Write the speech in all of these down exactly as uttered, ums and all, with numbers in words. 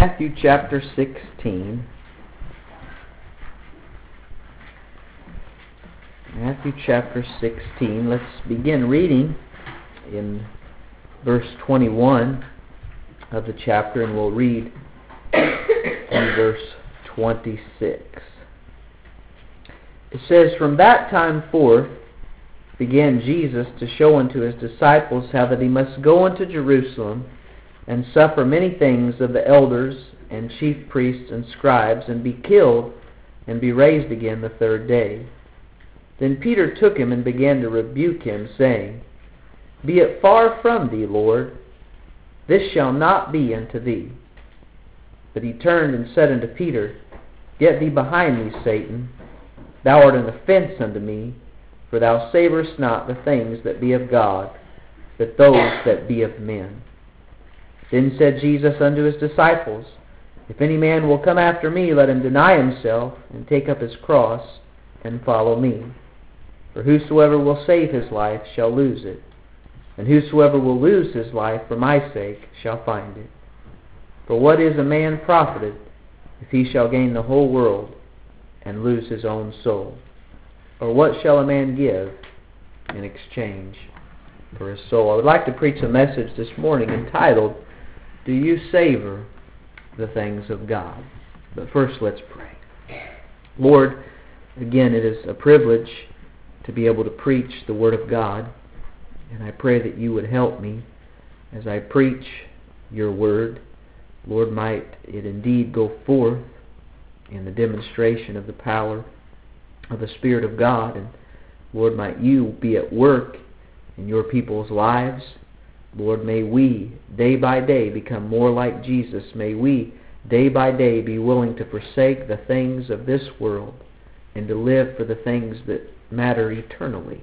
Matthew chapter sixteen. Matthew chapter sixteen. Let's begin reading in verse twenty-one of the chapter, and we'll read in verse twenty-six. It says, "From that time forth began Jesus to show unto his disciples how that he must go unto Jerusalem and suffer many things of the elders and chief priests and scribes, and be killed, and be raised again the third day. Then Peter took him and began to rebuke him, saying, Be it far from thee, Lord, this shall not be unto thee. But he turned and said unto Peter, Get thee behind me, Satan. Thou art an offense unto me, for thou savorest not the things that be of God, but those that be of men. Then said Jesus unto his disciples, If any man will come after me, let him deny himself, and take up his cross, and follow me. For whosoever will save his life shall lose it, and whosoever will lose his life for my sake shall find it. For what is a man profited, if he shall gain the whole world, and lose his own soul? Or what shall a man give in exchange for his soul?" I would like to preach a message this morning entitled, Do You Savor the Things of God? But first, let's pray. Lord, again, it is a privilege to be able to preach the Word of God, and I pray that you would help me as I preach your Word. Lord, might it indeed go forth in the demonstration of the power of the Spirit of God, and Lord, might you be at work in your people's lives. Lord, may we day by day become more like Jesus. May we day by day be willing to forsake the things of this world and to live for the things that matter eternally.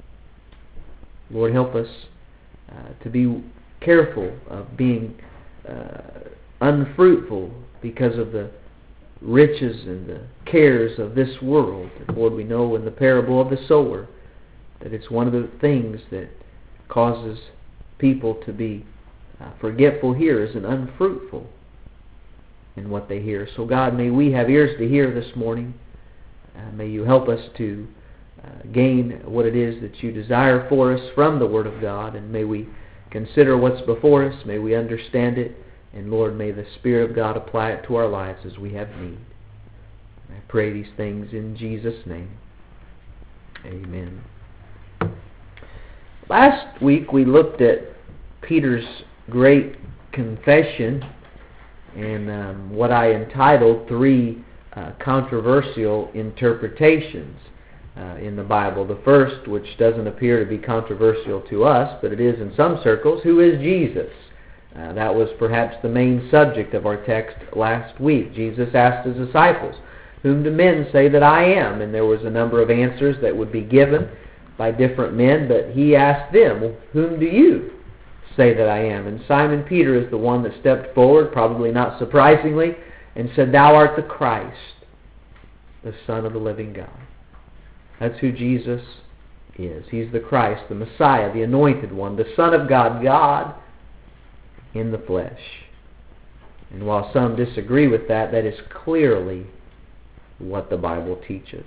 Lord, help us uh, to be careful of being uh, unfruitful because of the riches and the cares of this world. And Lord, we know in the parable of the sower that it's one of the things that causes people to be uh, forgetful hearers and unfruitful in what they hear. So God, may we have ears to hear this morning. Uh, may you help us to uh, gain what it is that you desire for us from the Word of God, and may we consider what's before us. May we understand it. And Lord, may the Spirit of God apply it to our lives as we have need. I pray these things in Jesus' name. Amen. Last week we looked at Peter's great confession and um, what I entitled three uh, controversial interpretations uh, in the Bible. The first, which doesn't appear to be controversial to us, but it is in some circles, who is Jesus? Uh, that was perhaps the main subject of our text last week. Jesus asked his disciples, Whom do men say that I am? And there was a number of answers that would be given by different men, but he asked them, Whom do you say that I am? And Simon Peter is the one that stepped forward, probably not surprisingly, and said, Thou art the Christ, the Son of the living God. That's who Jesus is. He's the Christ, the Messiah, the Anointed One, the Son of God, God in the flesh. And while some disagree with that, that is clearly what the Bible teaches.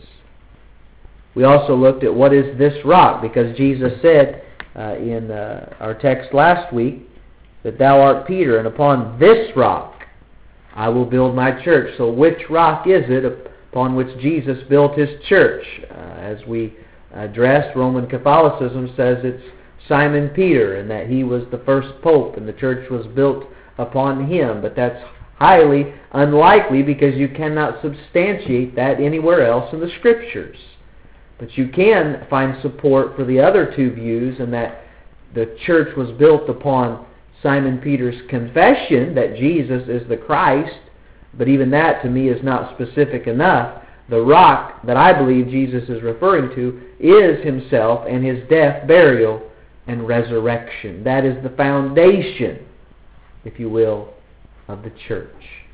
We also looked at what is this rock, because Jesus said uh, in uh, our text last week that thou art Peter, and upon this rock I will build my church. So which rock is it upon which Jesus built his church? Uh, as we addressed, Roman Catholicism says it's Simon Peter, and that he was the first pope, and the church was built upon him. But that's highly unlikely, because you cannot substantiate that anywhere else in the Scriptures. But you can find support for the other two views, and that the church was built upon Simon Peter's confession that Jesus is the Christ. But even that, to me, is not specific enough. The rock that I believe Jesus is referring to is himself and his death, burial, and resurrection. That is the foundation, if you will, of the church.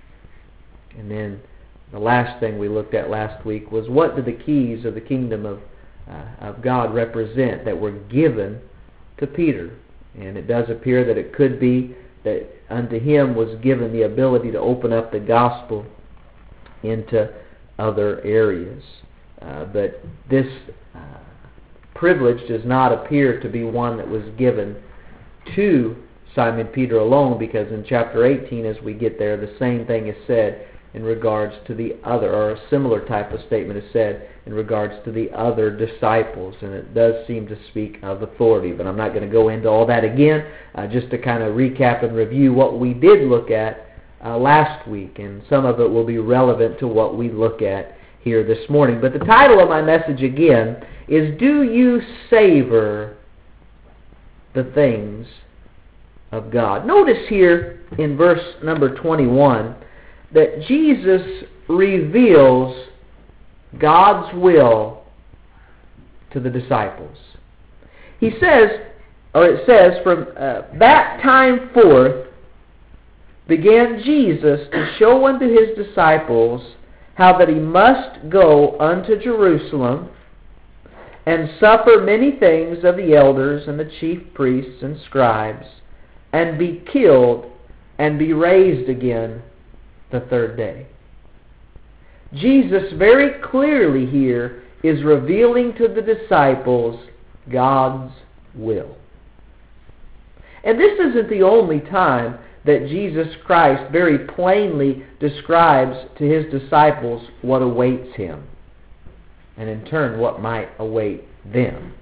And then the last thing we looked at last week was, what do the keys of the kingdom of, uh, of God represent that were given to Peter? And it does appear that it could be that unto him was given the ability to open up the gospel into other areas. Uh, but this uh, privilege does not appear to be one that was given to Simon Peter alone, because in chapter eighteen, as we get there, the same thing is said in regards to the other, or a similar type of statement is said in regards to the other disciples, and it does seem to speak of authority. But I'm not going to go into all that again, uh, just to kind of recap and review what we did look at uh, last week, and some of it will be relevant to what we look at here this morning. But the title of my message again is, Do You Savor the Things of God? Notice here in verse number twenty-one that Jesus reveals God's will to the disciples. He says, or it says, from uh, that time forth began Jesus to show unto his disciples how that he must go unto Jerusalem and suffer many things of the elders and the chief priests and scribes, and be killed and be raised again the third day. Jesus very clearly here is revealing to the disciples God's will. And this isn't the only time that Jesus Christ very plainly describes to his disciples what awaits him, and in turn what might await them.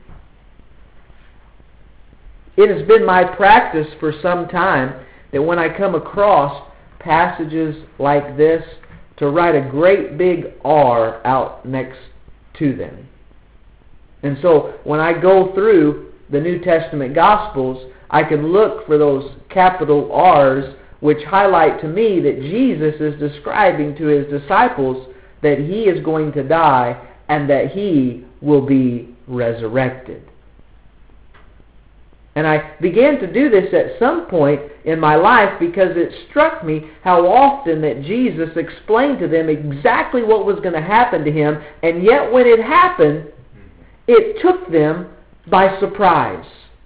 It has been my practice for some time that when I come across passages like this, to write a great big R out next to them. And so when I go through the New Testament Gospels, I can look for those capital R's, which highlight to me that Jesus is describing to his disciples that he is going to die and that he will be resurrected. And I began to do this at some point in my life because it struck me how often that Jesus explained to them exactly what was going to happen to him, and yet when it happened, it took them by surprise.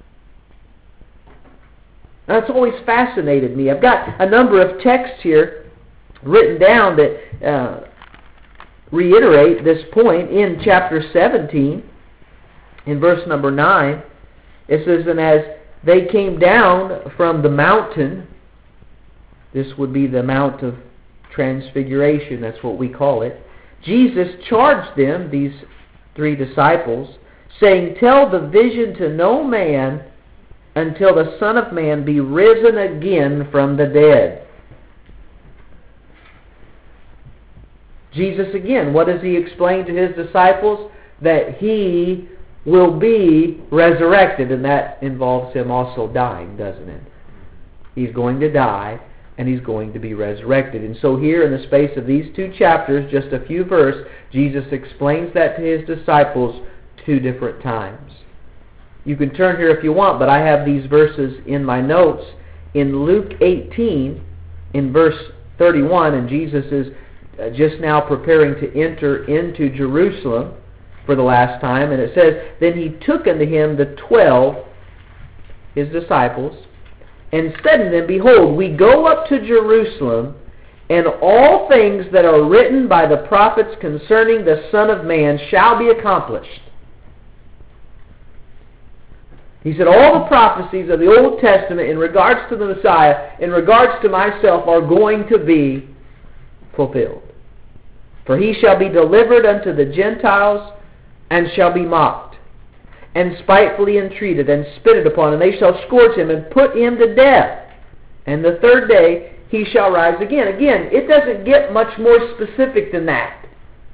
That's always fascinated me. I've got a number of texts here written down that uh, reiterate this point. In chapter seventeen, in verse number nine, it says, And as they came down from the mountain, this would be the Mount of Transfiguration, that's what we call it, Jesus charged them, these three disciples, saying, Tell the vision to no man until the Son of Man be risen again from the dead. Jesus again, what does he explain to his disciples? That he will be resurrected, and that involves him also dying, doesn't it? He's going to die, and he's going to be resurrected. And so here in the space of these two chapters, just a few verses, Jesus explains that to his disciples two different times. You can turn here if you want, but I have these verses in my notes. In Luke eighteen, in verse thirty-one, and Jesus is just now preparing to enter into Jerusalem for the last time, and it says, Then he took unto him the twelve, his disciples, and said unto them, Behold, we go up to Jerusalem, and all things that are written by the prophets concerning the Son of Man shall be accomplished. He said, all the prophecies of the Old Testament in regards to the Messiah, in regards to myself, are going to be fulfilled. For he shall be delivered unto the Gentiles, and shall be mocked, and spitefully entreated, and spitted upon, and they shall scourge him, and put him to death. And the third day he shall rise again. Again, it doesn't get much more specific than that.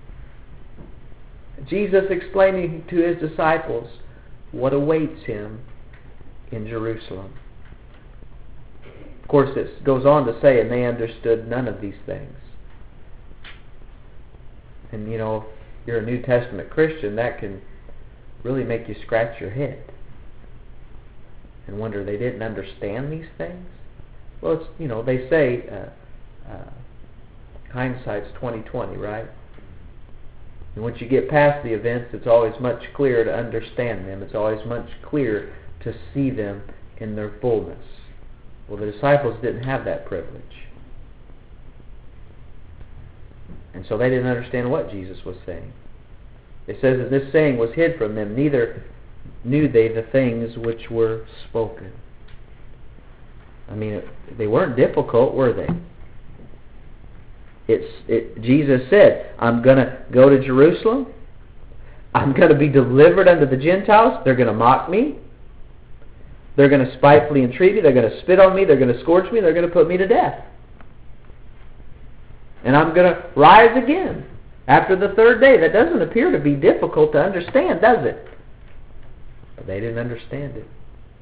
Jesus explaining to his disciples what awaits him in Jerusalem. Of course, it goes on to say, and they understood none of these things. And you know, if you're a New Testament Christian, that can really make you scratch your head and wonder, they didn't understand these things? Well, it's, you know, they say uh, uh, hindsight's twenty twenty, right? And once you get past the events, it's always much clearer to understand them. It's always much clearer to see them in their fullness. Well, the disciples didn't have that privilege. And so they didn't understand what Jesus was saying. It says that this saying was hid from them, neither knew they the things which were spoken. I mean, they weren't difficult, were they? It's it, Jesus said, I'm going to go to Jerusalem. I'm going to be delivered unto the Gentiles. They're going to mock me. They're going to spitefully entreat me. They're going to spit on me. They're going to scourge me. They're going to put me to death. And I'm going to rise again after the third day. That doesn't appear to be difficult to understand, does it? But they didn't understand it.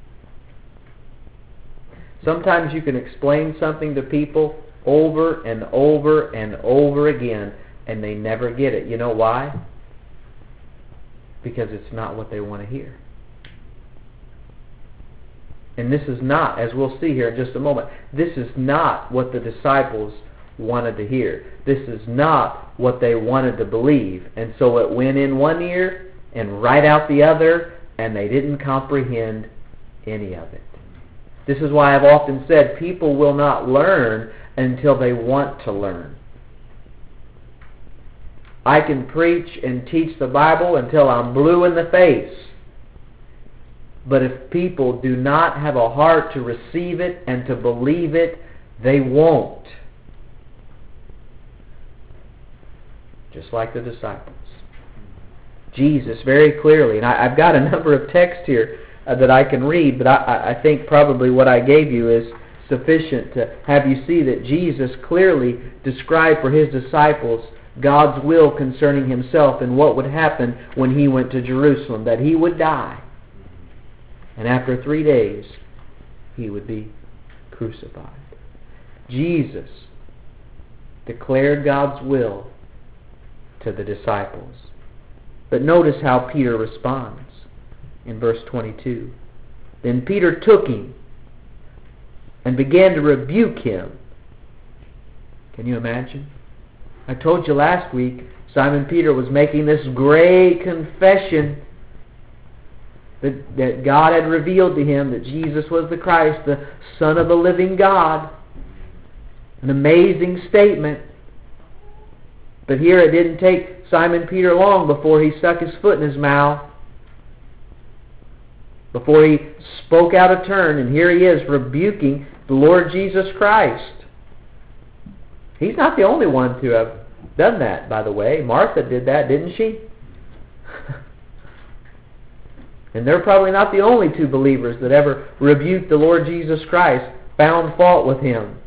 Sometimes you can explain something to people over and over and over again, and they never get it. You know why? Because it's not what they want to hear. And this is not, as we'll see here in just a moment, this is not what the disciples wanted to hear. This is not what they wanted to believe. And so it went in one ear and right out the other, and they didn't comprehend any of it. This is why I've often said people will not learn until they want to learn. I can preach and teach the Bible until I'm blue in the face. But if people do not have a heart to receive it and to believe it, they won't. Just like the disciples. Jesus very clearly, and I, I've got a number of texts here uh, that I can read, but I, I think probably what I gave you is sufficient to have you see that Jesus clearly described for His disciples God's will concerning Himself and what would happen when He went to Jerusalem, that He would die. And after three days, He would be crucified. Jesus declared God's will to the disciples. But notice how Peter responds in verse twenty-two. Then Peter took him and began to rebuke him. Can you imagine? I told you last week, Simon Peter was making this great confession that, that God had revealed to him that Jesus was the Christ, the Son of the living God. An amazing statement. But here it didn't take Simon Peter long before he stuck his foot in his mouth, before he spoke out a turn, and here he is rebuking the Lord Jesus Christ. He's not the only one to have done that, by the way. Martha did that, didn't she? And they're probably not the only two believers that ever rebuked the Lord Jesus Christ, found fault with Him.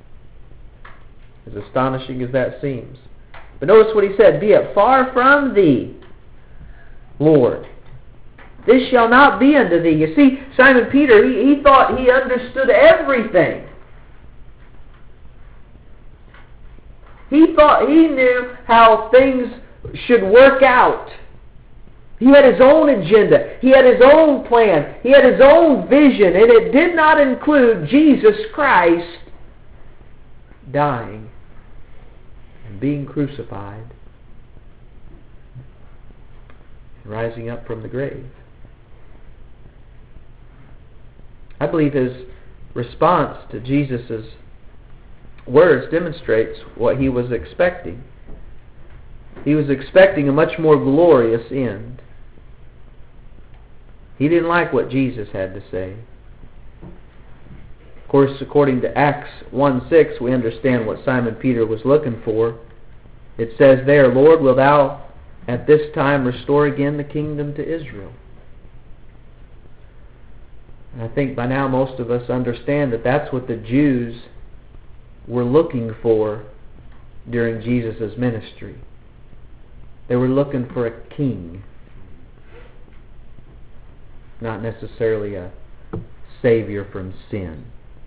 As astonishing as that seems. But notice what he said, "Be it far from thee, Lord. This shall not be unto thee." You see, Simon Peter, he, he thought he understood everything. He thought he knew how things should work out. He had his own agenda. He had his own plan. He had his own vision. And it did not include Jesus Christ dying and being crucified and rising up from the grave. I believe his response to Jesus' words demonstrates what he was expecting. He was expecting a much more glorious end. He didn't like what Jesus had to say. Of course, according to Acts one six, we understand what Simon Peter was looking for. It says there, "Lord, wilt thou at this time restore again the kingdom to Israel?" And I think by now most of us understand that that's what the Jews were looking for during Jesus' ministry. They were looking for a king, not necessarily a savior from sin.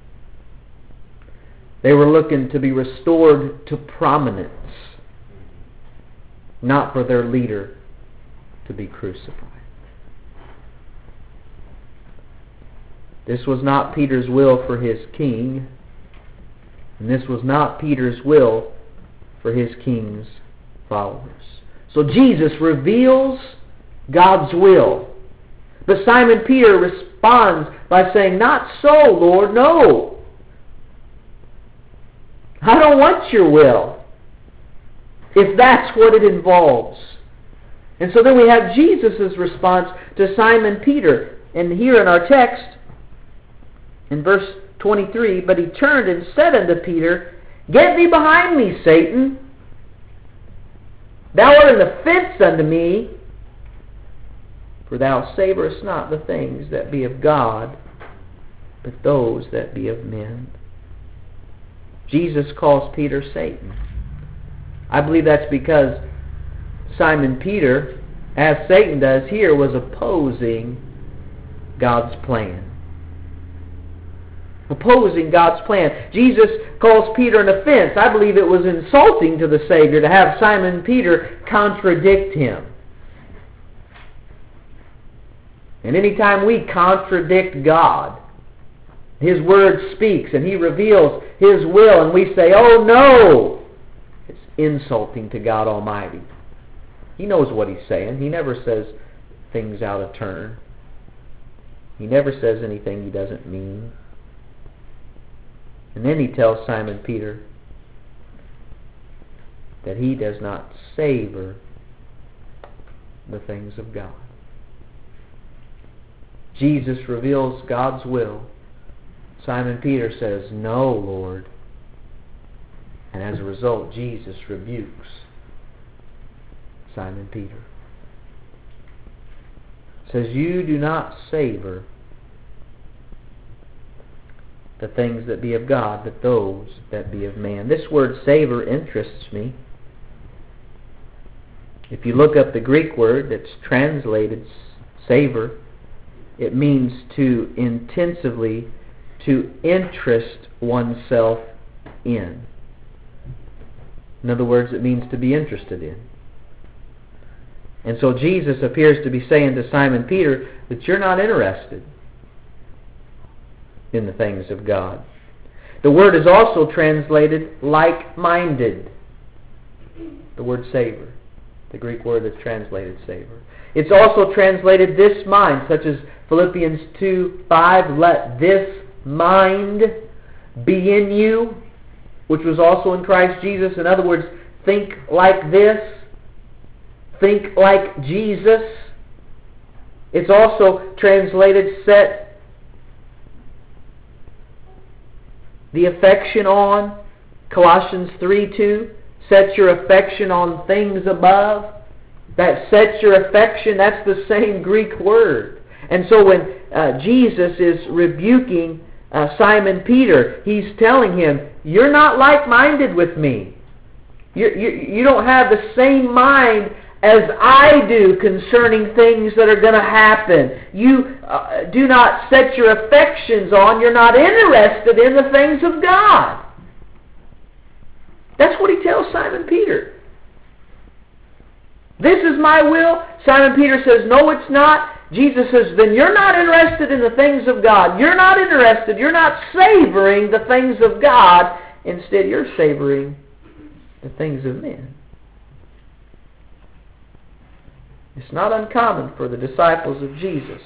They were looking to be restored to prominence, not for their leader to be crucified. This was not Peter's will for his king, and this was not Peter's will for his king's followers. So Jesus reveals God's will. But Simon Peter responds by saying, "Not so, Lord, no. I don't want your will, if that's what it involves. And so then we have Jesus' response to Simon Peter. And here in our text, in verse twenty-three, but he turned and said unto Peter, Get thee behind me, Satan. Thou art an offense unto me, for thou savorest not the things that be of God, but those that be of men. Jesus calls Peter Satan. I believe that's because Simon Peter, as Satan does here, was opposing God's plan. Opposing God's plan. Jesus calls Peter an offense. I believe it was insulting to the Savior to have Simon Peter contradict Him. And anytime we contradict God, His Word speaks and He reveals His will, and we say, oh no, it's insulting to God Almighty. He knows what He's saying. He never says things out of turn. He never says anything He doesn't mean. And then He tells Simon Peter that he does not savor the things of God. Jesus reveals God's will. Simon Peter says, no, Lord. And as a result, Jesus rebukes Simon Peter. Says, you do not savor the things that be of God, but those that be of man. This word savor interests me. If you look up the Greek word that's translated savor, it means to intensively, to interest oneself in. In other words, it means to be interested in. And so Jesus appears to be saying to Simon Peter that you're not interested in the things of God. The word is also translated like-minded. The word savor. The Greek word that's translated savor. It's also translated this mind, such as Philippians two five, let this mind be in you, which was also in Christ Jesus. In other words, think like this. Think like Jesus. It's also translated set the affection on. Colossians three two, set your affection on things above. That set your affection, that's the same Greek word. And so when uh, Jesus is rebuking uh, Simon Peter, He's telling him, you're not like-minded with me. You, you, you don't have the same mind as I do concerning things that are going to happen. You uh, do not set your affections on. You're not interested in the things of God. That's what He tells Simon Peter. This is my will. Simon Peter says, no, it's not. Jesus says, then you're not interested in the things of God. You're not interested. You're not savoring the things of God. Instead, you're savoring the things of men. It's not uncommon for the disciples of Jesus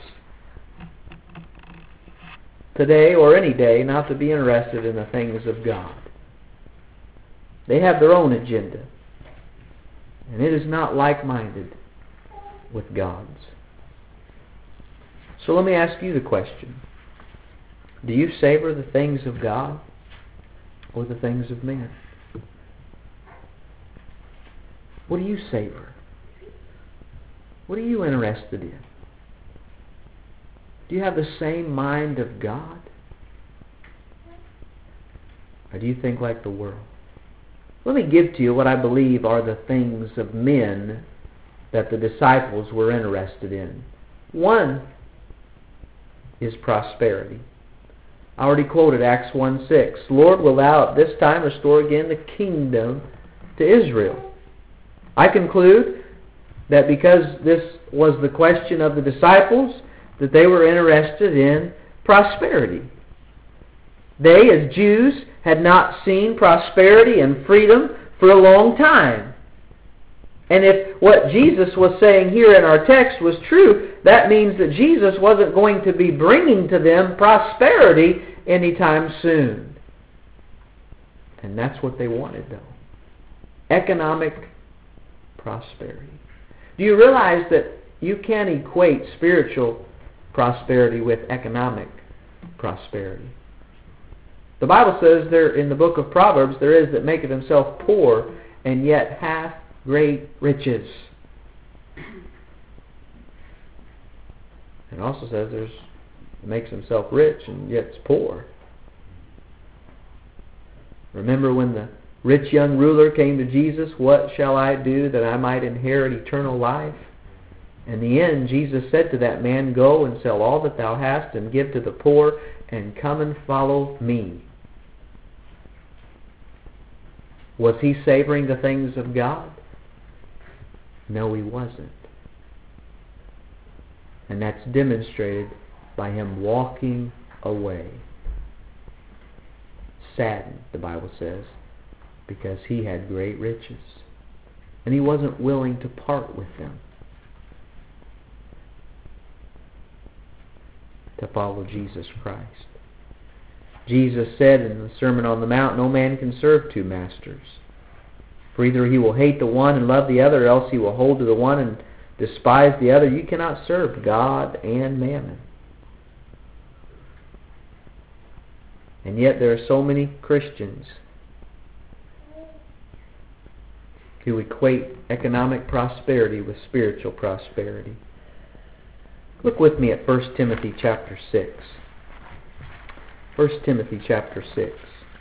today or any day not to be interested in the things of God. They have their own agenda. And it is not like-minded with God's. So let me ask you the question. Do you savor the things of God or the things of men? What do you savor? What are you interested in? Do you have the same mind of God? Or do you think like the world? Let me give to you what I believe are the things of men that the disciples were interested in. One is prosperity. I already quoted Acts one six. Lord, will thou at this time restore again the kingdom to Israel? I conclude that because this was the question of the disciples, that they were interested in prosperity. They, as Jews, had not seen prosperity and freedom for a long time. And if what Jesus was saying here in our text was true, that means that Jesus wasn't going to be bringing to them prosperity anytime soon. And that's what they wanted, though. Economic prosperity. Do you realize that you can't equate spiritual prosperity with economic prosperity? The Bible says there in the book of Proverbs, there is that maketh himself poor, and yet hath great riches. It also says there's makes himself rich and yet is poor. Remember when the rich young ruler came to Jesus, "What shall I do that I might inherit eternal life?" In the end, Jesus said to that man, "Go and sell all that thou hast and give to the poor, and come and follow me." Was he savoring the things of God? No, he wasn't. And that's demonstrated by him walking away. Saddened, the Bible says, because he had great riches. And he wasn't willing to part with them to follow Jesus Christ. Jesus said in the Sermon on the Mount, "No man can serve two masters. For either he will hate the one and love the other, or else he will hold to the one and despise the other. You cannot serve God and mammon." And yet there are so many Christians who equate economic prosperity with spiritual prosperity. Look with me at First Timothy chapter six. First Timothy chapter six.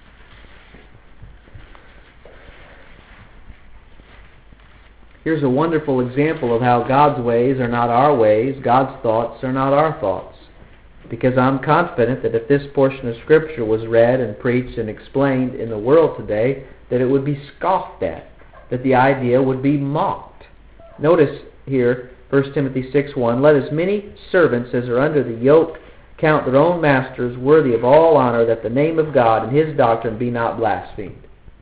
Here's a wonderful example of how God's ways are not our ways, God's thoughts are not our thoughts. Because I'm confident that if this portion of Scripture was read and preached and explained in the world today, that it would be scoffed at, that the idea would be mocked. Notice here, First Timothy six one, "Let as many servants as are under the yoke count their own masters worthy of all honor, that the name of God and His doctrine be not blasphemed."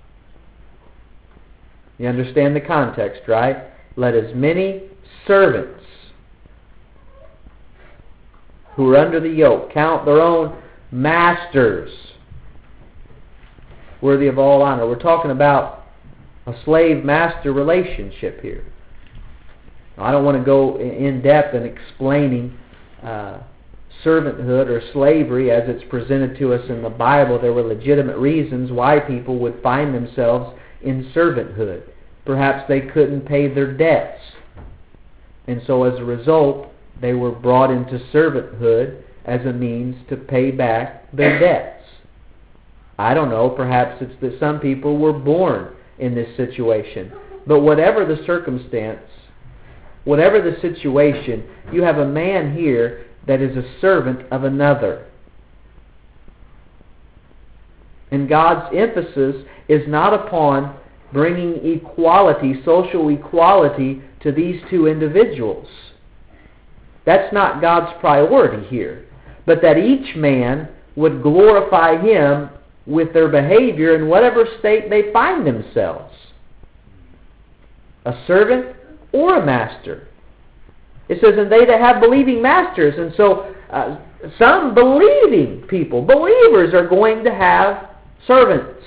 You understand the context, right? Let as many servants who are under the yoke count their own masters worthy of all honor. We're talking about a slave-master relationship here. I don't want to go in depth in explaining uh, servanthood or slavery as it's presented to us in the Bible. There were legitimate reasons why people would find themselves in servanthood. Perhaps they couldn't pay their debts, and so as a result, they were brought into servanthood as a means to pay back their debts. I don't know, perhaps it's that some people were born in this situation. But whatever the circumstance, whatever the situation, you have a man here that is a servant of another. And God's emphasis is not upon bringing equality, social equality, to these two individuals. That's not God's priority here. But that each man would glorify Him with their behavior in whatever state they find themselves. A servant or a master. It says, "And they that have believing masters." And so uh, some believing people, believers, are going to have servants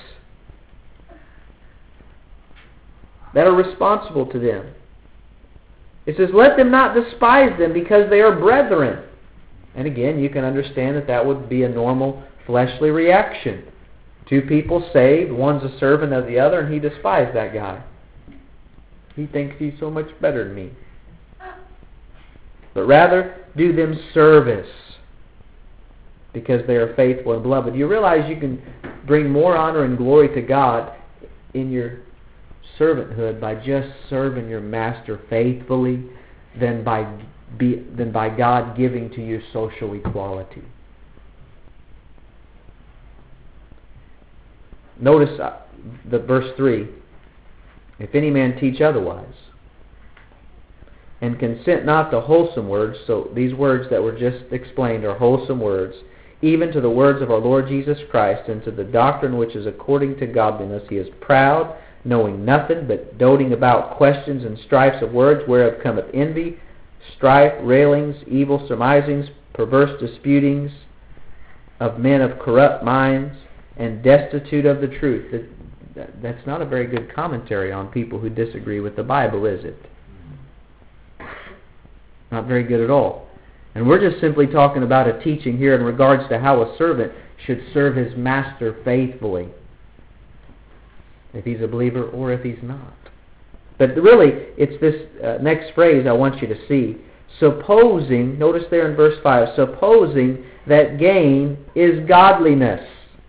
that are responsible to them. It says, "Let them not despise them, because they are brethren." And again, you can understand that that would be a normal fleshly reaction. Two people saved, one's a servant of the other, and he despised that guy. He thinks he's so much better than me. But rather, do them service, because they are faithful and beloved. You realize you can bring more honor and glory to God in your servanthood by just serving your master faithfully than by be, than by God giving to you social equality. Notice uh, the verse three. "If any man teach otherwise, and consent not to wholesome words," so these words that were just explained are wholesome words, "even to the words of our Lord Jesus Christ, and to the doctrine which is according to godliness, he is proud, knowing nothing, but doting about questions and strifes of words, whereof cometh envy, strife, railings, evil surmisings, perverse disputings of men of corrupt minds, and destitute of the truth. That, that, that's not a very good commentary on people who disagree with the Bible, is it? Not very good at all. And we're just simply talking about a teaching here in regards to how a servant should serve his master faithfully, if he's a believer or if he's not. But really, it's this uh, next phrase I want you to see. Supposing, notice there in verse five, supposing that gain is godliness.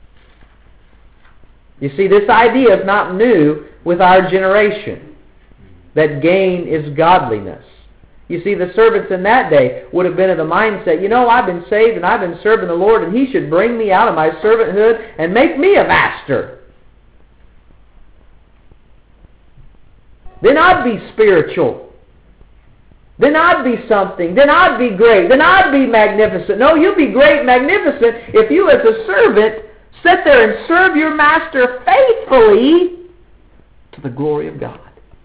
You see, this idea is not new with our generation, that gain is godliness. You see, the servants in that day would have been of the mindset, you know, I've been saved and I've been serving the Lord, and He should bring me out of my servanthood and make me a master. Then I'd be spiritual. Then I'd be something. Then I'd be great. Then I'd be magnificent. No, you'll be great and magnificent if you as a servant sit there and serve your master faithfully to the glory of God.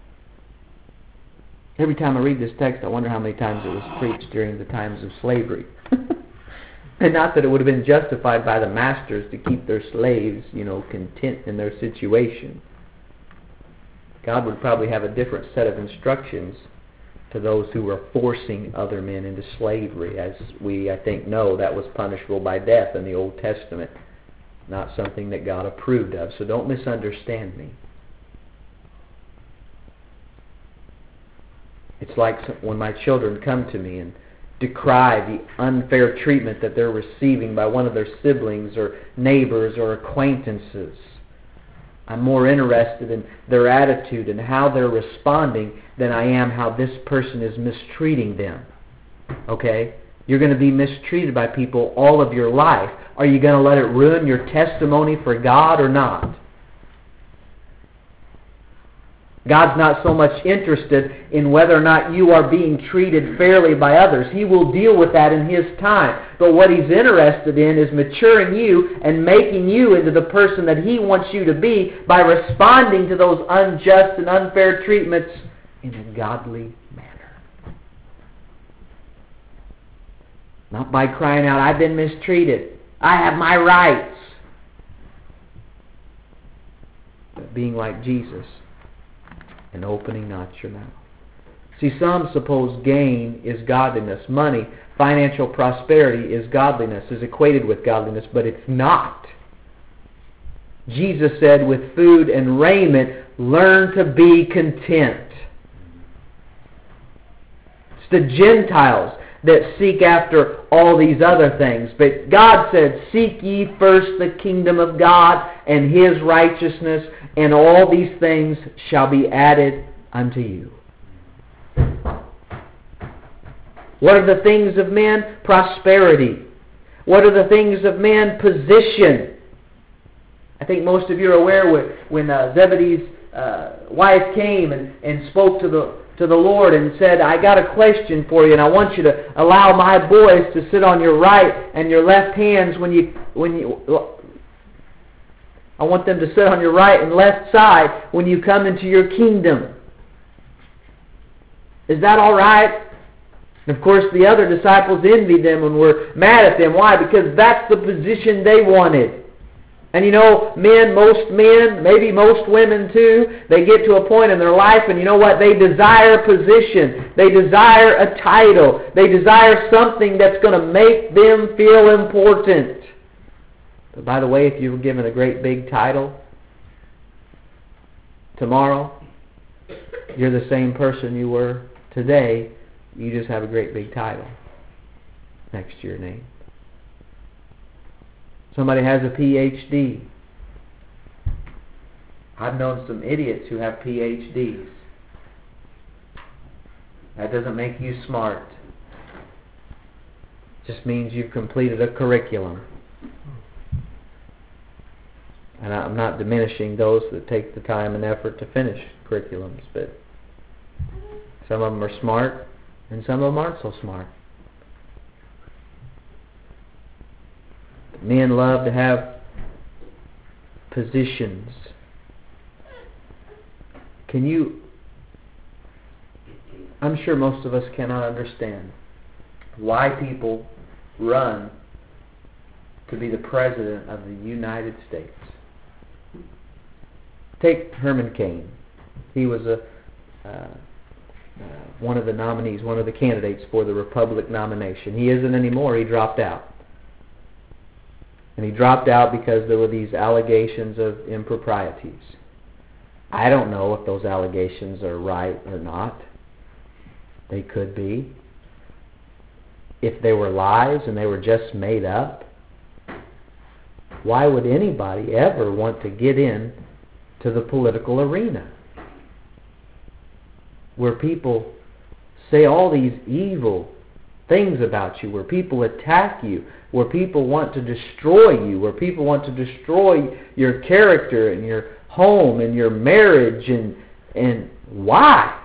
Every time I read this text, I wonder how many times it was preached during the times of slavery. And not that it would have been justified by the masters to keep their slaves, you know, content in their situation. God would probably have a different set of instructions to those who were forcing other men into slavery. As we, I think, know, that was punishable by death in the Old Testament. Not something that God approved of. So don't misunderstand me. It's like when my children come to me and decry the unfair treatment that they're receiving by one of their siblings or neighbors or acquaintances. I'm more interested in their attitude and how they're responding than I am how this person is mistreating them. Okay? You're going to be mistreated by people all of your life. Are you going to let it ruin your testimony for God or not? God's not so much interested in whether or not you are being treated fairly by others. He will deal with that in His time. But what He's interested in is maturing you and making you into the person that He wants you to be by responding to those unjust and unfair treatments in a godly manner. Not by crying out, I've been mistreated. I have my rights. But being like Jesus and opening not your mouth. See, some suppose gain is godliness. Money, financial prosperity is godliness, is equated with godliness, but it's not. Jesus said, with food and raiment, learn to be content. It's the Gentiles that seek after all these other things. But God said, seek ye first the kingdom of God and His righteousness, and all these things shall be added unto you. What are the things of men? Prosperity. What are the things of men? Position. I think most of you are aware when, when uh, Zebedee's uh, wife came and, and spoke to the to the Lord and said, I got a question for you, and I want you to allow my boys to sit on your right and your left hands when you when you I want them to sit on your right and left side when you come into your kingdom. Is that all right? And of course the other disciples envied them and were mad at them. Why? Because that's the position they wanted. And you know, men, most men, maybe most women too, they get to a point in their life and you know what? They desire position. They desire a title. They desire something that's going to make them feel important. But by the way, if you were given a great big title tomorrow, you're the same person you were today. You just have a great big title next to your name. Somebody has a P H D. I've known some idiots who have P H Ds. That doesn't make you smart. It just means you've completed a curriculum. And I'm not diminishing those that take the time and effort to finish curriculums, but some of them are smart and some of them aren't so smart. Men love to have positions. Can you... I'm sure most of us cannot understand why people run to be the President of the United States. Take Herman Cain. He was a uh, uh, one of the nominees, one of the candidates for the Republican nomination. He isn't anymore. He dropped out. And he dropped out because there were these allegations of improprieties. I don't know if those allegations are right or not. They could be. If they were lies and they were just made up, why would anybody ever want to get in to the political arena where people say all these evil things about you, where people attack you, where people want to destroy you, where people want to destroy your character and your home and your marriage, and and why?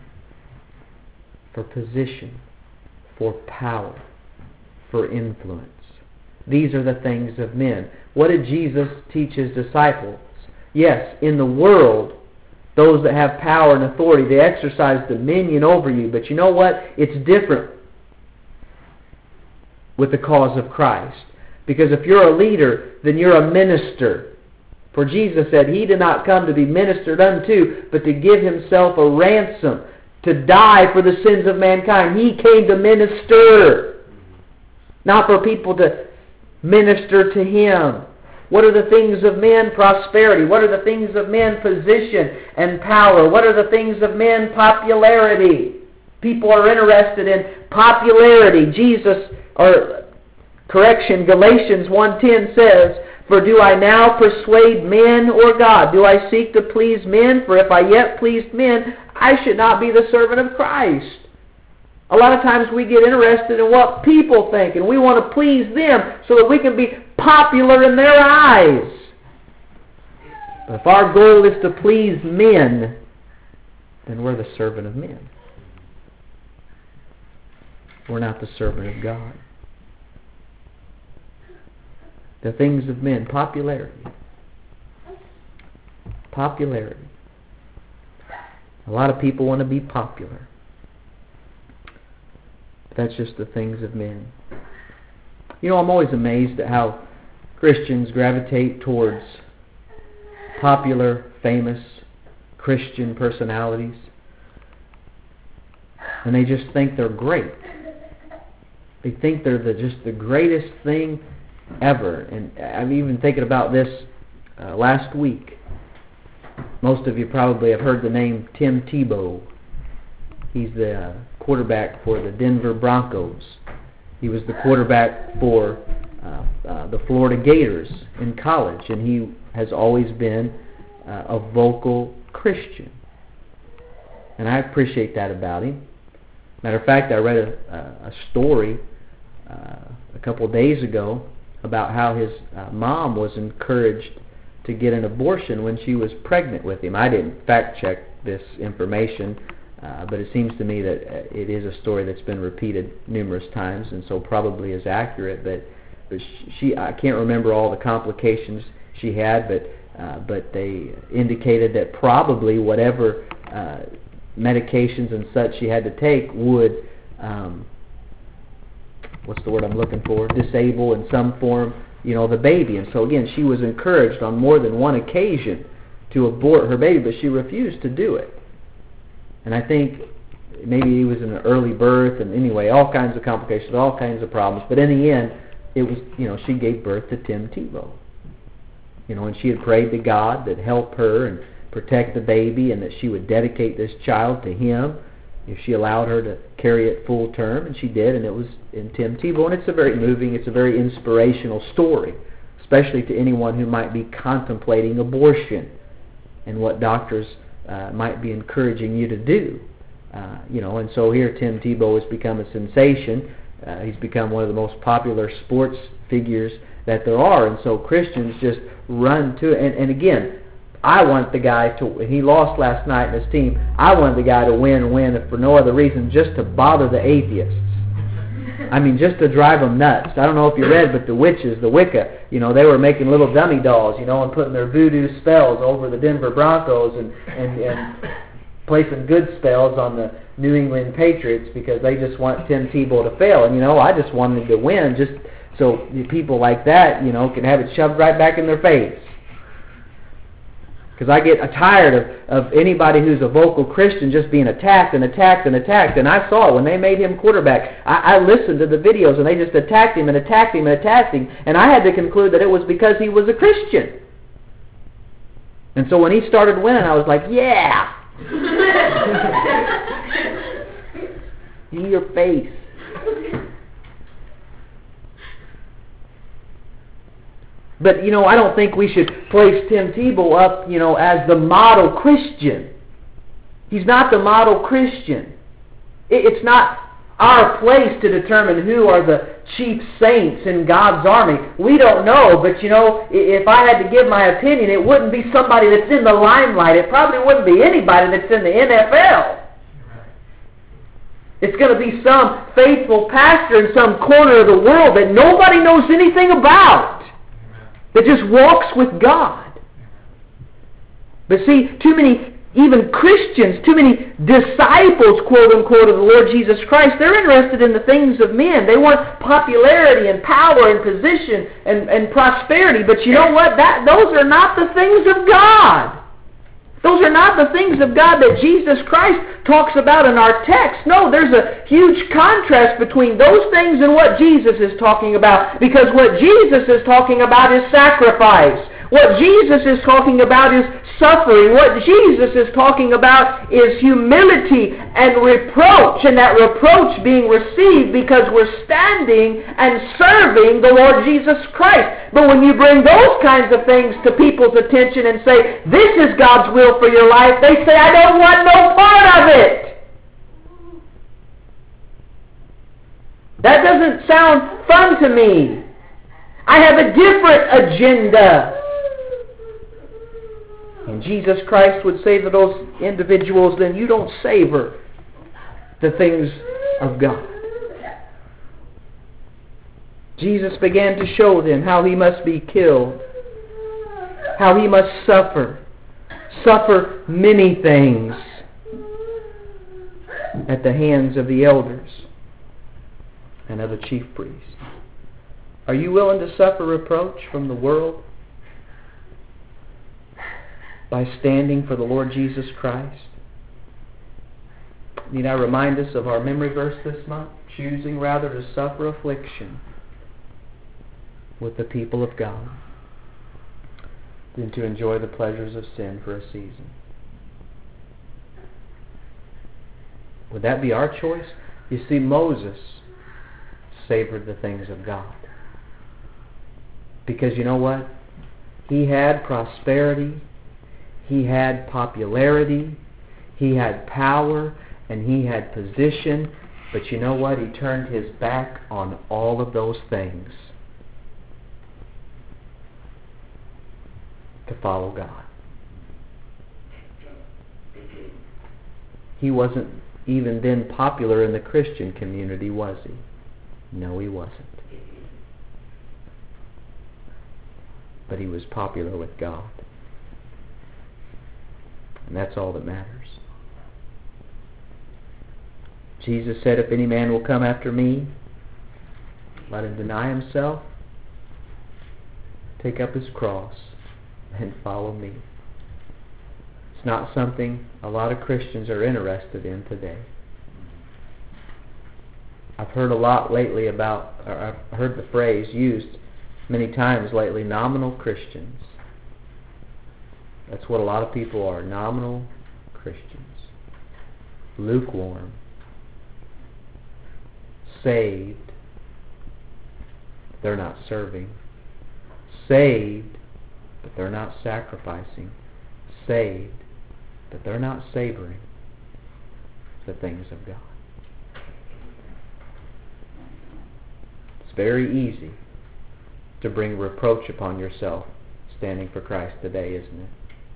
For position, for power, for influence. These are the things of men. What did Jesus teach His disciples? Yes, in the world, those that have power and authority, they exercise dominion over you. But you know what? It's different with the cause of Christ. Because if you're a leader, then you're a minister. For Jesus said, He did not come to be ministered unto, but to give Himself a ransom, to die for the sins of mankind. He came to minister, not for people to minister to Him. What are the things of men? Prosperity. What are the things of men? Position and power. What are the things of men? Popularity. People are interested in popularity. Jesus, or correction, Galatians one ten says, "For do I now persuade men or God? Do I seek to please men? For if I yet pleased men, I should not be the servant of Christ." A lot of times we get interested in what people think, and we want to please them so that we can be popular in their eyes. But if our goal is to please men, then we're the servant of men. We're not the servant of God. The things of men, popularity. Popularity. A lot of people want to be popular. That's just the things of men. You know, I'm always amazed at how Christians gravitate towards popular, famous Christian personalities. And they just think they're great. They think they're the, just the greatest thing ever. And I'm even thinking about this uh, last week. Most of you probably have heard the name Tim Tebow. He's the uh, quarterback for the Denver Broncos. He was the quarterback for uh, uh, the Florida Gators in college, and he has always been uh, a vocal Christian. And I appreciate that about him. Matter of fact, I read a, a, a story uh, a couple of days ago about how his uh, mom was encouraged to get an abortion when she was pregnant with him. I didn't fact check this information, uh, but it seems to me that it is a story that's been repeated numerous times, and so probably is accurate. But but she, I can't remember all the complications she had, but uh, but they indicated that probably whatever uh, medications and such she had to take would um, what's the word I'm looking for? disable in some form, you know, the baby. And so again, she was encouraged on more than one occasion to abort her baby, but she refused to do it. And I think maybe he was in an early birth, and anyway, all kinds of complications, all kinds of problems. But in the end, it was, you know, she gave birth to Tim Tebow. You know, and she had prayed to God that help her and protect the baby, and that she would dedicate this child to Him if she allowed her to carry it full term, and she did, and it was in Tim Tebow. And it's a very moving, it's a very inspirational story, especially to anyone who might be contemplating abortion and what doctors uh, might be encouraging you to do. Uh, you know, and so here Tim Tebow has become a sensation. Uh, he's become one of the most popular sports figures that there are, and so Christians just run to it. And, and again, I want the guy to, he lost last night in his team, I want the guy to win and win if for no other reason, just to bother the atheists. I mean, just to drive them nuts. I don't know if you read, but the witches, the Wicca, you know, they were making little dummy dolls, you know, and putting their voodoo spells over the Denver Broncos and, and, and placing good spells on the New England Patriots because they just want Tim Tebow to fail. And, you know, I just wanted to win just So the people like that, you know, can have it shoved right back in their face. Because I get tired of, of anybody who's a vocal Christian just being attacked and attacked and attacked. And I saw it when they made him quarterback. I, I listened to the videos and they just attacked him and attacked him and attacked him. And I had to conclude that it was because he was a Christian. And so when he started winning, I was like, yeah! In your face. But, you know, I don't think we should place Tim Tebow up, you know, as the model Christian. He's not the model Christian. It's not our place to determine who are the chief saints in God's army. We don't know, but, you know, if I had to give my opinion, it wouldn't be somebody that's in the limelight. It probably wouldn't be anybody that's in the N F L. It's going to be some faithful pastor in some corner of the world that nobody knows anything about. That just walks with God. But see, too many, even Christians, too many disciples, quote unquote, of the Lord Jesus Christ, they're interested in the things of men. They want popularity and power and position and, and prosperity. But you know what? That those are not the things of God. Those are not the things of God that Jesus Christ talks about in our text. No, there's a huge contrast between those things and what Jesus is talking about. Because what Jesus is talking about is sacrifice. What Jesus is talking about is suffering. What Jesus is talking about is humility and reproach. And that reproach being received because we're standing and serving the Lord Jesus Christ. But when you bring those kinds of things to people's attention and say, this is God's will for your life, they say, I don't want no part of it. That doesn't sound fun to me. I have a different agenda. And Jesus Christ would say to those individuals, then you don't savor the things of God. Jesus began to show them how he must be killed, how he must suffer, suffer many things at the hands of the elders and of the chief priests. Are you willing to suffer reproach from the world by standing for the Lord Jesus Christ? Need I remind us of our memory verse this month? Choosing rather to suffer affliction with the people of God than to enjoy the pleasures of sin for a season. Would that be our choice? You see, Moses savored the things of God. Because you know what? He had prosperity, he had popularity, he had power, and he had position. But you know what? He turned his back on all of those things to follow God. He wasn't even then popular in the Christian community, was he? No, he wasn't. But he was popular with God. And that's all that matters. Jesus said, if any man will come after me, let him deny himself, take up his cross, and follow me. It's not something a lot of Christians are interested in today. I've heard a lot lately about, or I've heard the phrase used many times lately, nominal Christians. That's what a lot of people are, nominal Christians. Lukewarm. Saved. They're not serving. Saved, but they're not sacrificing. Saved, but they're not savoring the things of God. It's very easy to bring reproach upon yourself standing for Christ today, isn't it?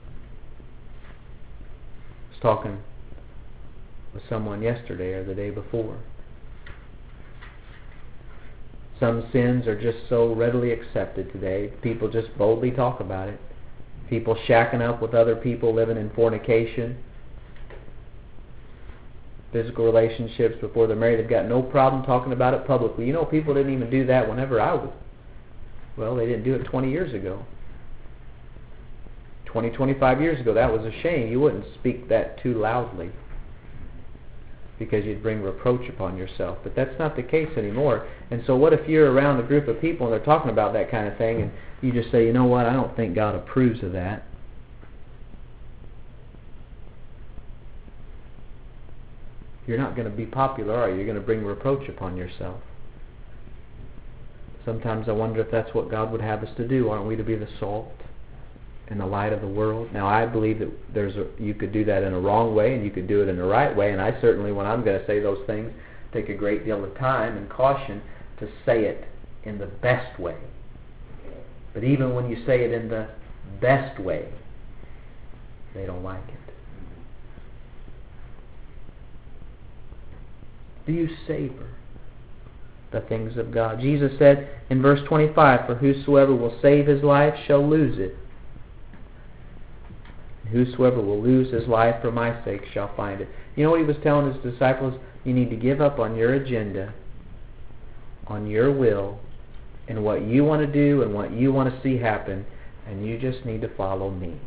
I was talking with someone yesterday or the day before. Some sins are just so readily accepted today. People just boldly talk about it. People shacking up with other people, living in fornication. physical relationships before they're married. They've got no problem talking about it publicly. You know, people didn't even do that whenever I was, well, they didn't do it twenty years ago. twenty, twenty-five years ago, that was a shame. You wouldn't speak that too loudly because you'd bring reproach upon yourself. But that's not the case anymore. And so what if you're around a group of people and they're talking about that kind of thing and you just say, you know what, I don't think God approves of that. You're not going to be popular, are you? You're going to bring reproach upon yourself. Sometimes I wonder if that's what God would have us to do. Aren't we to be the salt and the light of the world? Now, I believe that there's a, you could do that in a wrong way and you could do it in the right way. And I certainly, when I'm going to say those things, take a great deal of time and caution to say it in the best way. But even when you say it in the best way, they don't like it. Do you savor the things of God? Jesus said in verse twenty-five, "For whosoever will save his life shall lose it. And whosoever will lose his life for my sake shall find it." You know what he was telling his disciples? You need to give up on your agenda, on your will, and what you want to do and what you want to see happen, and you just need to follow me.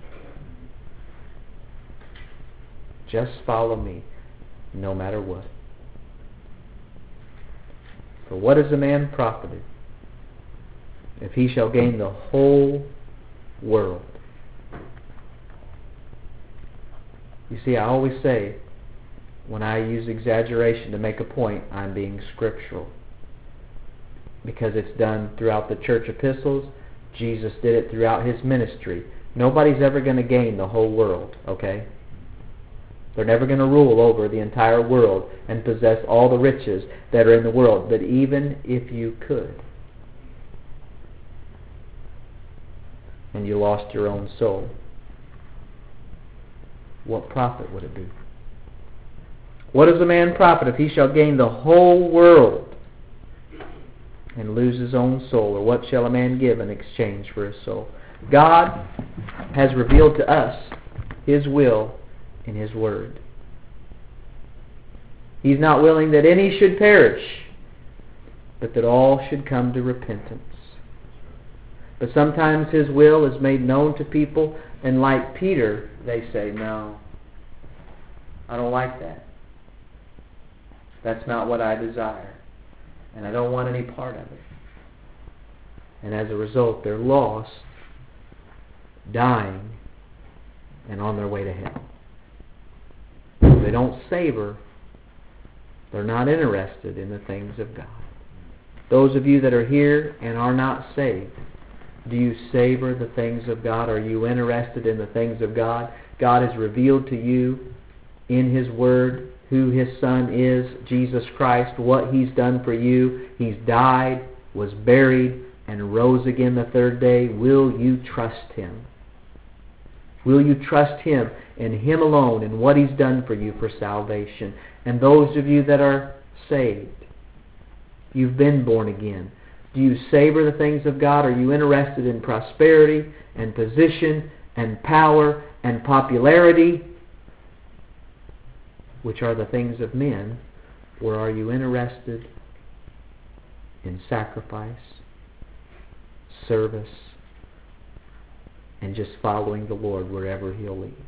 Just follow me, no matter what. For what is a man profited if he shall gain the whole world? You see, I always say, when I use exaggeration to make a point, I'm being scriptural. Because it's done throughout the church epistles. Jesus did it throughout his ministry. Nobody's ever going to gain the whole world, okay? They're never going to rule over the entire world and possess all the riches that are in the world. But even if you could, and you lost your own soul, what profit would it be? What does a man profit if he shall gain the whole world and lose his own soul? Or what shall a man give in exchange for his soul? God has revealed to us his will in his word. He's not willing that any should perish, but that all should come to repentance. But sometimes his will is made known to people, and like Peter, they say, no, I don't like that. That's not what I desire, and I don't want any part of it. And as a result, they're lost, dying, and on their way to hell. They don't savor. They're not interested in the things of God. Those of you that are here and are not saved, do you savor the things of God? Are you interested in the things of God? God has revealed to you in his word who his Son is, Jesus Christ, what he's done for you. He's died, was buried, and rose again the third day. Will you trust him? Will you trust him and him alone and what he's done for you for salvation? And those of you that are saved, you've been born again. Do you savor the things of God? Are you interested in prosperity and position and power and popularity, which are the things of men? Or are you interested in sacrifice, service, and just following the Lord wherever he'll lead?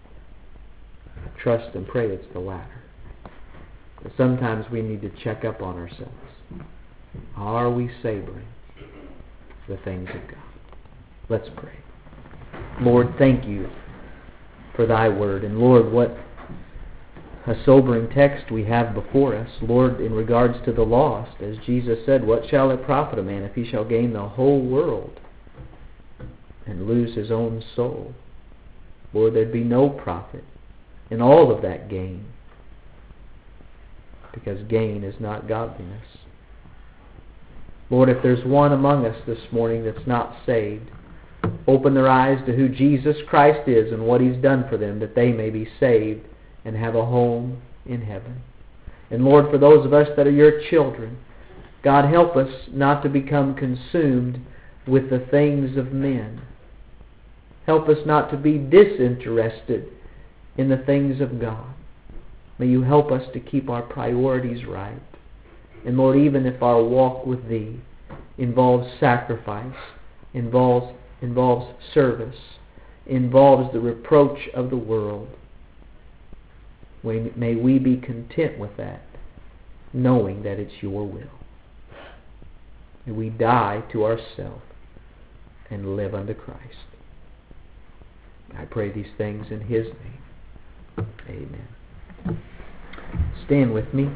Trust and pray it's the latter. But sometimes we need to check up on ourselves. Are we savoring the things of God? Let's pray. Lord, thank you for thy word. And Lord, what a sobering text we have before us. Lord, in regards to the lost, as Jesus said, what shall it profit a man if he shall gain the whole world and lose his own soul? Lord, there'd be no profit in all of that gain, because gain is not godliness. Lord, if there's one among us this morning that's not saved, open their eyes to who Jesus Christ is and what he's done for them, that they may be saved and have a home in heaven. And Lord, for those of us that are your children, God, help us not to become consumed with the things of men. Help us not to be disinterested in the things of God. May you help us to keep our priorities right. And Lord, even if our walk with Thee involves sacrifice, involves, involves service, involves the reproach of the world, may we be content with that, knowing that it's Your will. May we die to ourselves and live unto Christ. I pray these things in His name. Amen. Stand with me.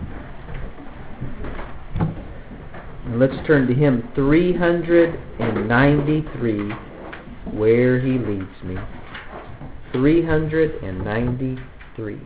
And let's turn to hymn three ninety-three, Where He Leads Me. three ninety-three.